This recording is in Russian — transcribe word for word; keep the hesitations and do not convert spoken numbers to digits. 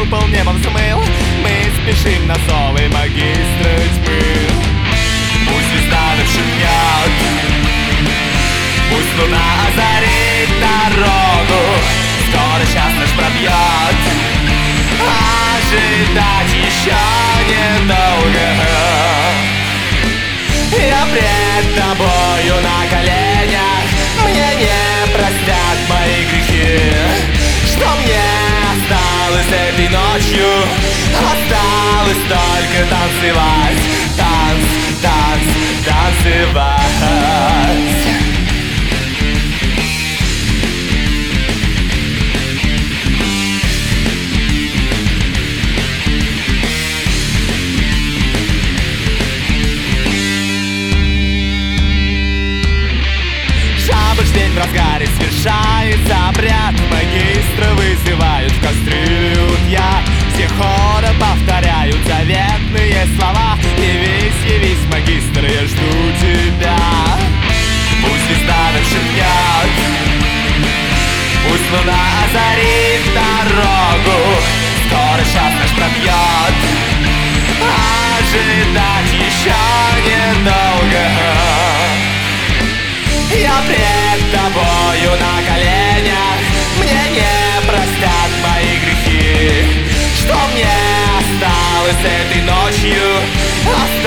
купол небом смыл. Мы спешим на зовы магистра тьмы. Пусть звезда шепнет, пусть луна озарит дорогу. Скоро час наш пробьет, ожидать еще недолго. Я пред тобою на коленях, мне не простят мои грехи. Что мне осталось этой ночью? Осталось только танцевать, танц, танц, танцевать. День в разгаре свершается обряд. Магистра вызывают в кастрюлю я. Все хором повторяют заветные слова. Явись, явись, магистр, я жду тебя. Пусть звезда нам шепнет, пусть луна озарит дорогу. Скоро час наш пробьет, ожидать еще недолго. Я пред тобою на коленях, мне не простят мои грехи. Что мне осталось этой ночью?